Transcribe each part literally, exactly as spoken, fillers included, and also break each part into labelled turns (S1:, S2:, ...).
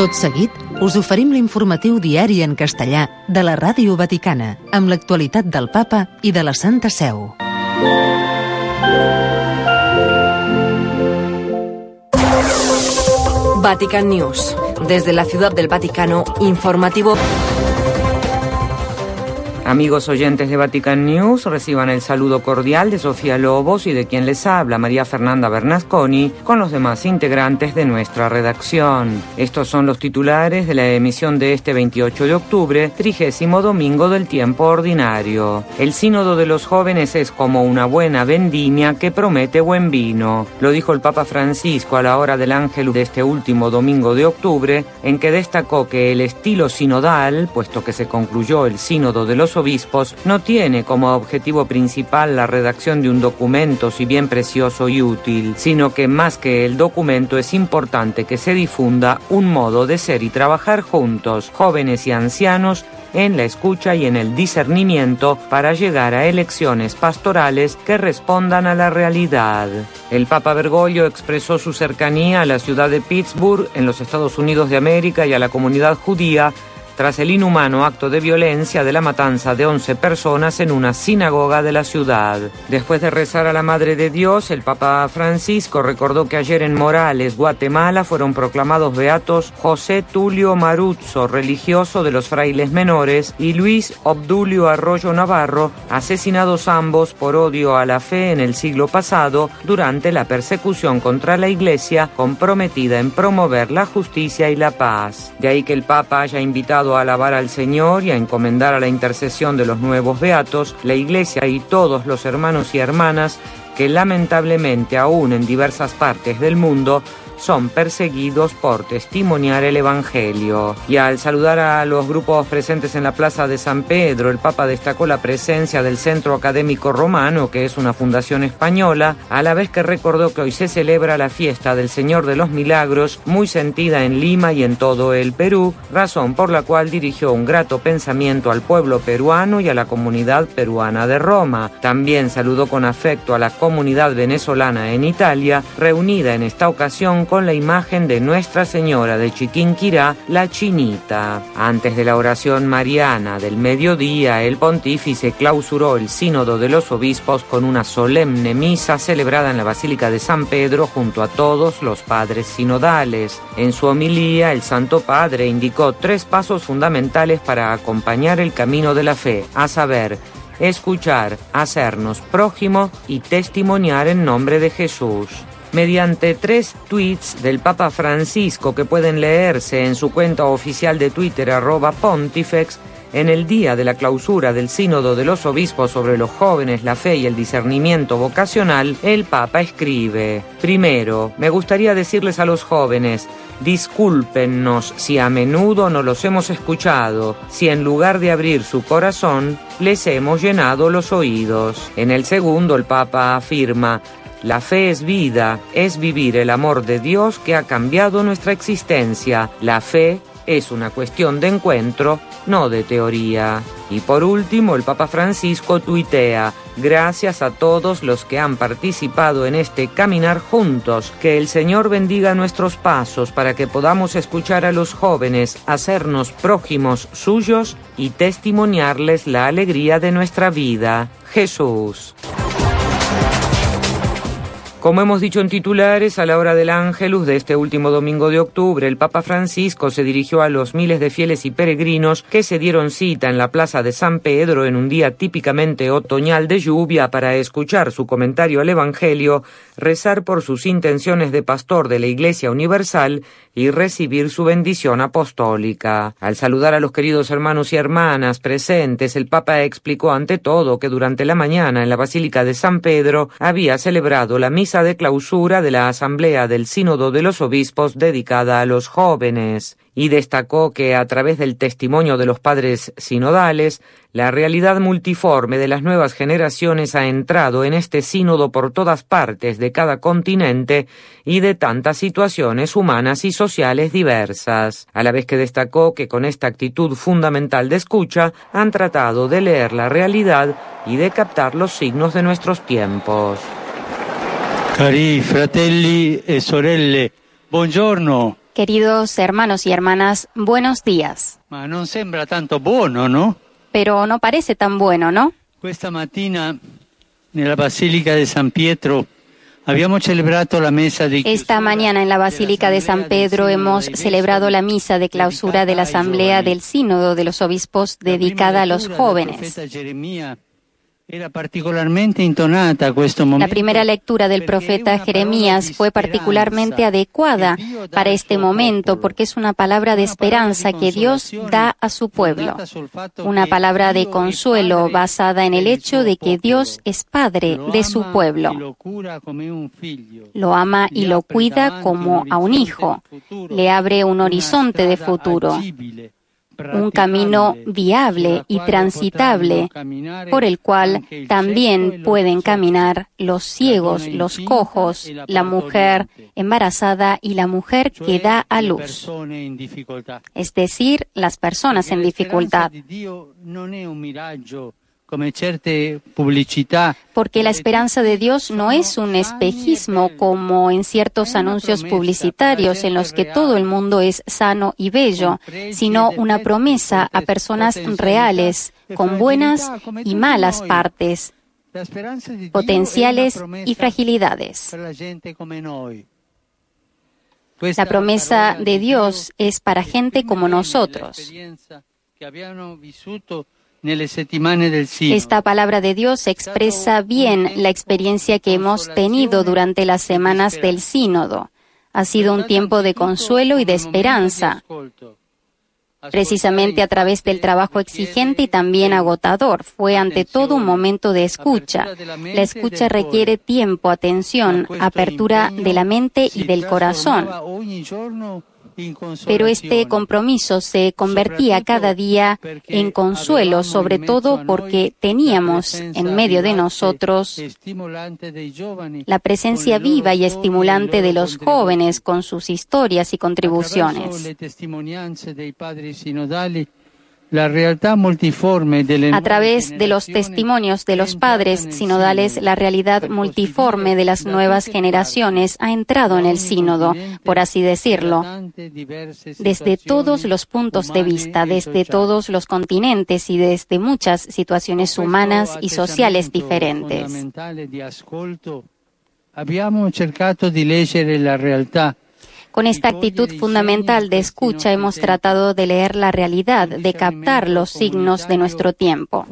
S1: Tot seguit, us oferim l'informatiu diari en castellà de la Ràdio Vaticana, amb l'actualitat del Papa i de la Santa Seu.
S2: Vatican News. Desde la Ciudad del Vaticano, informativo.
S3: Amigos oyentes de Vatican News, reciban el saludo cordial de Sofía Lobos y de quien les habla, María Fernanda Bernasconi, con los demás integrantes de nuestra redacción. Estos son los titulares de la emisión de este veintiocho de octubre, trigésimo domingo del tiempo ordinario. El sínodo de los jóvenes es como una buena vendimia que promete buen vino. Lo dijo el Papa Francisco a la hora del Ángelus de este último domingo de octubre, en que destacó que el estilo sinodal, puesto que se concluyó el sínodo de los obispos, no tiene como objetivo principal la redacción de un documento, si bien precioso y útil, sino que más que el documento es importante que se difunda un modo de ser y trabajar juntos, jóvenes y ancianos, en la escucha y en el discernimiento para llegar a elecciones pastorales que respondan a la realidad. El Papa Bergoglio expresó su cercanía a la ciudad de Pittsburgh, en los Estados Unidos de América, y a la comunidad judía, tras el inhumano acto de violencia de la matanza de once personas en una sinagoga de la ciudad. Después de rezar a la Madre de Dios, el Papa Francisco recordó que ayer en Morales, Guatemala, fueron proclamados beatos José Tulio Maruzzo, religioso de los frailes menores, y Luis Obdulio Arroyo Navarro, asesinados ambos por odio a la fe en el siglo pasado durante la persecución contra la Iglesia, comprometida en promover la justicia y la paz. De ahí que el Papa haya invitado a alabar al Señor y a encomendar a la intercesión de los nuevos beatos, la Iglesia y todos los hermanos y hermanas que lamentablemente aún en diversas partes del mundo son perseguidos por testimoniar el Evangelio. Y al saludar a los grupos presentes en la Plaza de San Pedro, el Papa destacó la presencia del Centro Académico Romano, que es una fundación española, a la vez que recordó que hoy se celebra la fiesta del Señor de los Milagros, muy sentida en Lima y en todo el Perú, razón por la cual dirigió un grato pensamiento al pueblo peruano y a la comunidad peruana de Roma. También saludó con afecto a la comunidad venezolana en Italia, reunida en esta ocasión con la imagen de Nuestra Señora de Chiquinquirá, la Chinita. Antes de la oración mariana del mediodía, el pontífice clausuró el sínodo de los obispos con una solemne misa celebrada en la Basílica de San Pedro junto a todos los padres sinodales. En su homilía, el Santo Padre indicó tres pasos fundamentales para acompañar el camino de la fe, a saber, escuchar, hacernos prójimo y testimoniar en nombre de Jesús. Mediante tres tweets del Papa Francisco que pueden leerse en su cuenta oficial de Twitter, arroba Pontifex, en el día de la clausura del Sínodo de los Obispos sobre los jóvenes, la fe y el discernimiento vocacional, el Papa escribe: primero, me gustaría decirles a los jóvenes, discúlpennos si a menudo no los hemos escuchado, si en lugar de abrir su corazón, les hemos llenado los oídos. En el segundo, el Papa afirma: la fe es vida, es vivir el amor de Dios que ha cambiado nuestra existencia. La fe es una cuestión de encuentro, no de teoría. Y por último, el Papa Francisco tuitea: gracias a todos los que han participado en este caminar juntos. Que el Señor bendiga nuestros pasos para que podamos escuchar a los jóvenes, hacernos prójimos suyos y testimoniarles la alegría de nuestra vida. Jesús. Como hemos dicho en titulares, a la hora del Ángelus de este último domingo de octubre, el Papa Francisco se dirigió a los miles de fieles y peregrinos que se dieron cita en la Plaza de San Pedro en un día típicamente otoñal de lluvia para escuchar su comentario al Evangelio, rezar por sus intenciones de pastor de la Iglesia Universal y recibir su bendición apostólica. Al saludar a los queridos hermanos y hermanas presentes, el Papa explicó ante todo que durante la mañana en la Basílica de San Pedro había celebrado la misa de clausura de la Asamblea del Sínodo de los Obispos dedicada a los jóvenes, y destacó que a través del testimonio de los padres sinodales, la realidad multiforme de las nuevas generaciones ha entrado en este sínodo por todas partes de cada continente y de tantas situaciones humanas y sociales diversas, a la vez que destacó que con esta actitud fundamental de escucha han tratado de leer la realidad y de captar los signos de nuestros tiempos.
S4: Cari fratelli e sorelle, buongiorno. Queridos hermanos y hermanas, buenos días.
S5: Ma non sembra tanto buono, ¿no?
S4: Pero no parece tan bueno, ¿no?
S5: Questa mattina nella Basilica di San Pietro abbiamo celebrato la mesa di
S4: Esta mañana en la Basílica de San Pedro hemos celebrado la misa de clausura de la Asamblea del Sínodo de los Obispos dedicada a los jóvenes.
S5: Era particularmente intonata questo momento.
S4: La primera lectura del profeta Jeremías fue particularmente adecuada para este momento porque es una palabra de esperanza que Dios da a su pueblo. Una palabra de consuelo basada en el hecho de que Dios es Padre de su pueblo. Lo ama y lo cuida como a un hijo. Le abre un horizonte de futuro. Un camino viable y transitable por el cual también pueden caminar los ciegos, los cojos, la mujer embarazada y la mujer que da a luz, es decir, las personas en dificultad. Porque la esperanza de Dios no es un espejismo como en ciertos anuncios publicitarios en los que todo el mundo es sano y bello, sino una promesa a personas reales, con buenas y malas partes, potenciales y fragilidades. La promesa de Dios es para gente como nosotros. Esta palabra de Dios expresa bien la experiencia que hemos tenido durante las semanas del Sínodo. Ha sido un tiempo de consuelo y de esperanza, precisamente a través del trabajo exigente y también agotador. Fue ante todo un momento de escucha. La escucha requiere tiempo, atención, apertura de la mente y del corazón. Pero este compromiso se convertía cada día en consuelo, sobre todo porque teníamos en medio de nosotros la presencia viva y estimulante de los jóvenes con sus historias y contribuciones. A través de los testimonios de los padres sinodales, la realidad multiforme de las nuevas generaciones ha entrado en el sínodo, por así decirlo, desde todos los puntos de vista, desde todos los continentes y desde muchas situaciones humanas y sociales diferentes.
S5: Abbiamo cercato di leggere la realtà.
S4: Con esta actitud fundamental de escucha hemos tratado de leer la realidad, de captar los signos de nuestro tiempo.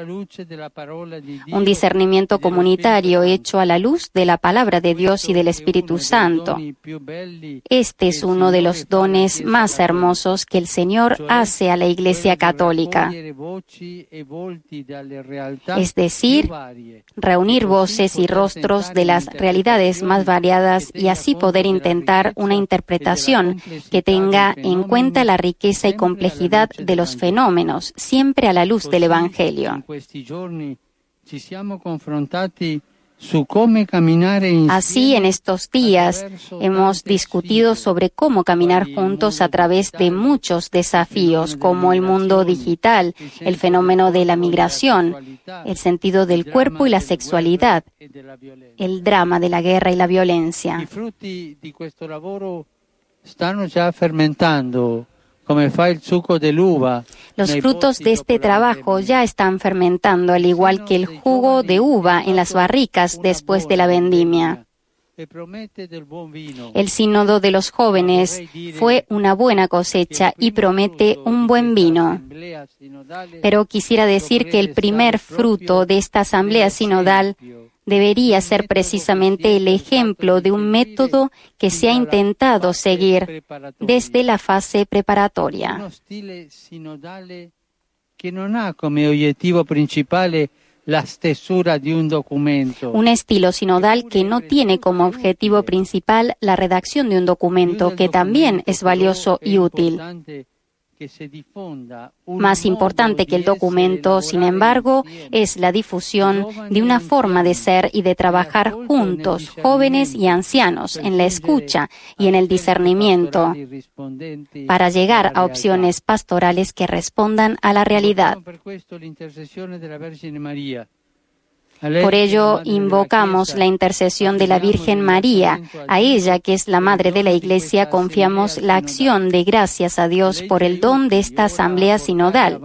S4: Un discernimiento comunitario hecho a la luz de la palabra de Dios y del Espíritu Santo. Este es uno de los dones más hermosos que el Señor hace a la Iglesia Católica. Es decir, reunir voces y rostros de las realidades más variadas y así poder intentar una interpretación interpretación que tenga en cuenta la riqueza y complejidad de los fenómenos, siempre a la luz del Evangelio. Así, en estos días, hemos discutido sobre cómo caminar juntos a través de muchos desafíos, como el mundo digital, el fenómeno de la migración, el sentido del cuerpo y la sexualidad, el drama de la guerra y la violencia. Los frutos de este trabajo ya están fermentando, al igual que el jugo de uva en las barricas después de la vendimia. El sínodo de los jóvenes fue una buena cosecha y promete un buen vino. Pero quisiera decir que el primer fruto de esta asamblea sinodal debería ser precisamente el ejemplo de un método que se ha intentado seguir desde la fase preparatoria. Un estilo sinodal que no tiene como objetivo principal la redacción de un documento, que también es valioso y útil. Más importante que el documento, sin embargo, es la difusión de una forma de ser y de trabajar juntos, jóvenes y ancianos, en la escucha y en el discernimiento, para llegar a opciones pastorales que respondan a la realidad. Por ello, invocamos la intercesión de la Virgen María. A ella, que es la Madre de la Iglesia, confiamos la acción de gracias a Dios por el don de esta asamblea sinodal,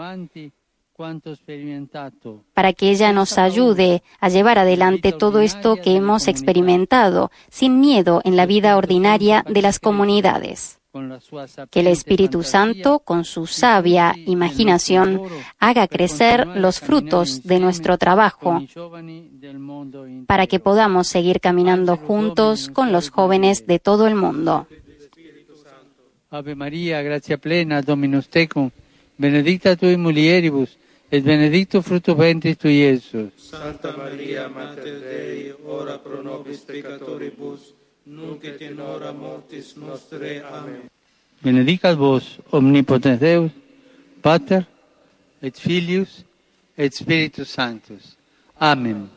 S4: para que ella nos ayude a llevar adelante todo esto que hemos experimentado, sin miedo en la vida ordinaria de las comunidades. Que el Espíritu Santo, con su sabia imaginación, haga crecer los frutos de nuestro trabajo para que podamos seguir caminando juntos con los jóvenes de todo el mundo.
S5: Ave María, gracia plena, Dominus tecum, benedicta tui mulieribus, et benedictus fructus ventris tui, Iesus.
S6: Santa Maria, Mater Dei, ora pro nobis peccatoribus, nunc et in hora mortis nostrae. Amen.
S5: Benedicat vos, omnipotens Deus, Pater, et Filius, et Spiritus Sanctus. Amen.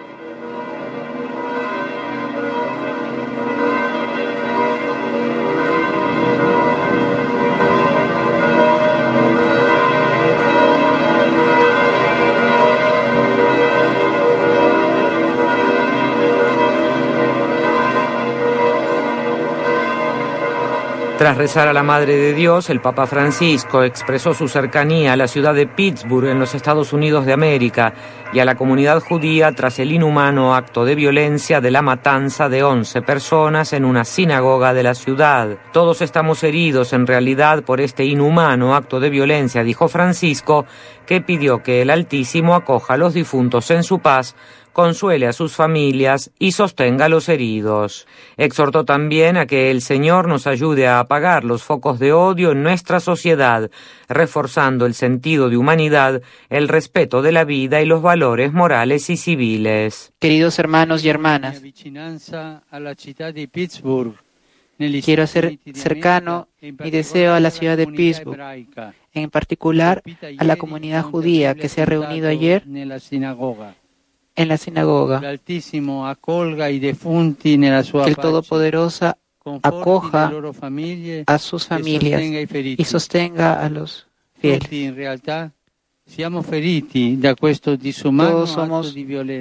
S3: Tras rezar a la Madre de Dios, el Papa Francisco expresó su cercanía a la ciudad de Pittsburgh, en los Estados Unidos de América, y a la comunidad judía tras el inhumano acto de violencia de la matanza de once personas en una sinagoga de la ciudad. Todos estamos heridos en realidad por este inhumano acto de violencia, dijo Francisco, que pidió que el Altísimo acoja a los difuntos en su paz, consuele a sus familias y sostenga a los heridos. Exhortó también a que el Señor nos ayude a apagar los focos de odio en nuestra sociedad, reforzando el sentido de humanidad, el respeto de la vida y los valores morales y civiles.
S7: Queridos hermanos y hermanas, quiero hacer cercano mi deseo a la ciudad de Pittsburgh, en particular a la comunidad judía que se ha reunido ayer en la sinagoga. Que el Todopoderoso acoja a sus familias y sostenga a los fieles. Todos somos.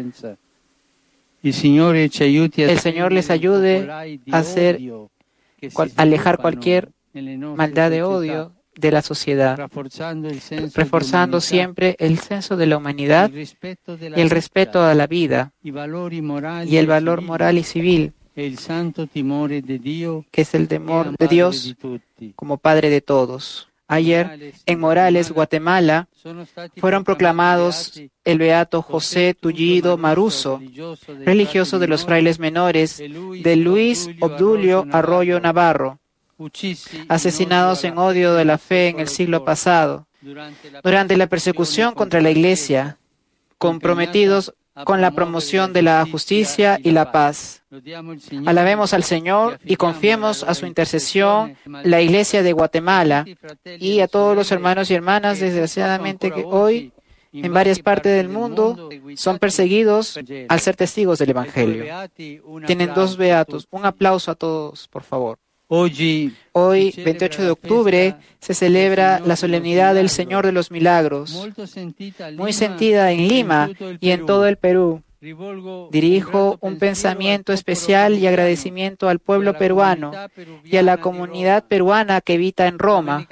S7: El Señor les ayude a hacer, alejar cualquier maldad de odio de la sociedad, reforzando siempre el senso de la humanidad y el respeto a la vida y el valor moral y civil, que es el temor de Dios como Padre de todos. Ayer, en Morales, Guatemala, fueron proclamados el beato José Tullido Maruso, religioso de los frailes menores de Luis Obdulio Arroyo Navarro, asesinados en odio de la fe en el siglo pasado, durante la persecución contra la Iglesia, comprometidos con la promoción de la justicia y la paz. Alabemos al Señor y confiemos a su intercesión la Iglesia de Guatemala y a todos los hermanos y hermanas, desgraciadamente, que hoy en varias partes del mundo son perseguidos al ser testigos del Evangelio. Tienen dos beatos. Un aplauso a todos, por favor. Hoy, veintiocho de octubre, se celebra la solemnidad del Señor de los Milagros, muy sentida en Lima y en todo el Perú. Dirijo un pensamiento especial y agradecimiento al pueblo peruano y a la comunidad peruana que habita en Roma.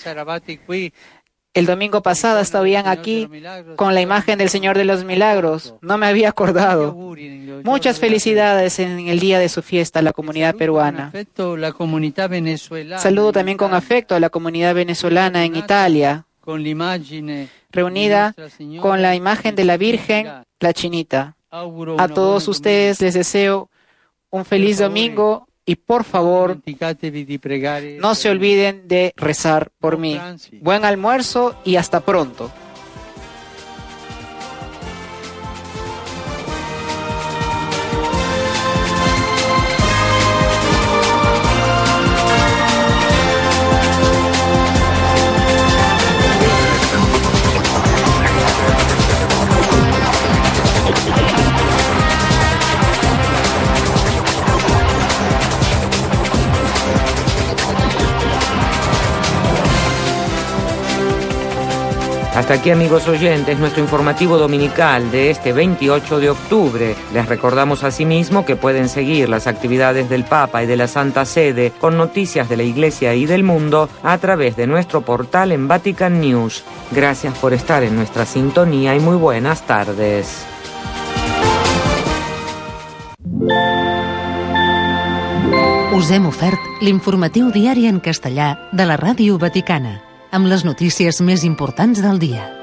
S7: El domingo pasado estaban aquí con la imagen del Señor de los Milagros. No me había acordado. Muchas felicidades en el día de su fiesta a la comunidad peruana. Saludo también con afecto a la comunidad venezolana en Italia, reunida con la imagen de la Virgen, la Chinita. A todos ustedes les deseo un feliz domingo. Y por favor, no se olviden de rezar por mí. Buen almuerzo y hasta pronto.
S3: Hasta aquí, amigos oyentes, nuestro informativo dominical de este veintiocho de octubre. Les recordamos asimismo que pueden seguir las actividades del Papa y de la Santa Sede con noticias de la Iglesia y del mundo a través de nuestro portal en Vatican News. Gracias por estar en nuestra sintonía y muy buenas tardes.
S1: Us hem ofert l'informatiu diari en castellà de la Ràdio Vaticana, amb les notícies més importants del dia.